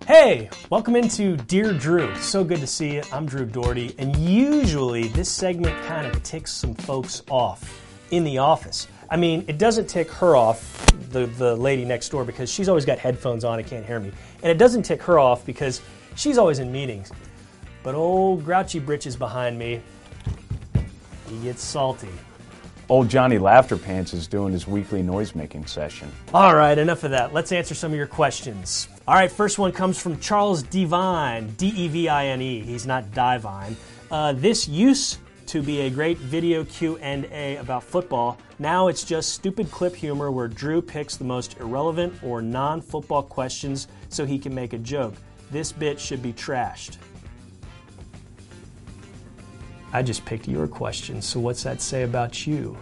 Hey, welcome into Dear Drew. So good to see you. I'm Drew Doherty, and usually this segment kind of ticks some folks off in the office. I mean, it doesn't tick her off, the lady next door, because she's always got headphones on and can't hear me. And it doesn't tick her off because she's always in meetings. But old Grouchy Britches behind me, he gets salty. Old Johnny Laughterpants is doing his weekly noise-making session. All right, enough of that. Let's answer some of your questions. All right, first one comes from Charles Devine, D-E-V-I-N-E. He's not Divine. This used to be a great video Q&A about football. Now it's just stupid clip humor where Drew picks the most irrelevant or non-football questions so he can make a joke. This bit should be trashed. I just picked your question, so what's that say about you?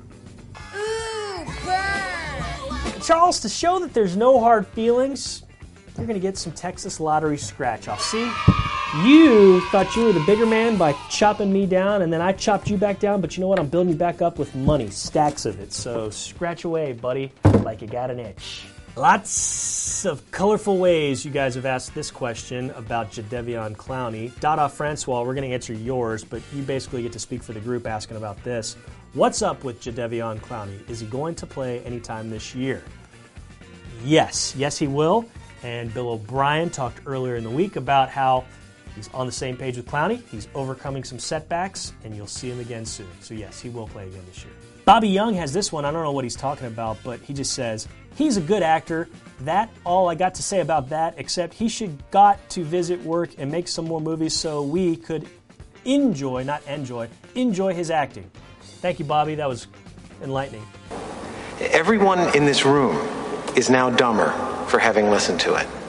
Charles, to show that there's no hard feelings, you're going to get some Texas Lottery scratch-off. See? You thought you were the bigger man by chopping me down, and then I chopped you back down, but you know what? I'm building you back up with money, stacks of it. So scratch away, buddy, like you got an itch. Lots of colorful ways you guys have asked this question about Jadeveon Clowney. Dada Francois, we're going to answer yours, but you basically get to speak for the group asking about this. What's up with Jadeveon Clowney? Is he going to play anytime this year? Yes, he will. And Bill O'Brien talked earlier in the week about how he's on the same page with Clowney. He's overcoming some setbacks, and you'll see him again soon. So yes, he will play again this year. Bobby Young has this one. I don't know what he's talking about, but he just says, he's a good actor. That all I got to say about that, except he should got to visit work and make some more movies so we could enjoy his acting. Thank you, Bobby. That was enlightening. Everyone in this room is now dumber for having listened to it.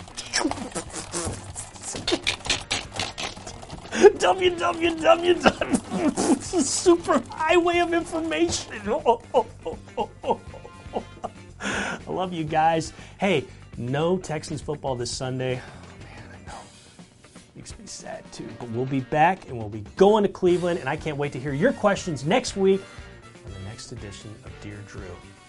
www. Super highway of information. I love you guys. Hey, no Texans football this Sunday. Oh, man, I know. Makes me sad, too. But we'll be back, and we'll be going to Cleveland, and I can't wait to hear your questions next week on the next edition of Dear Drew.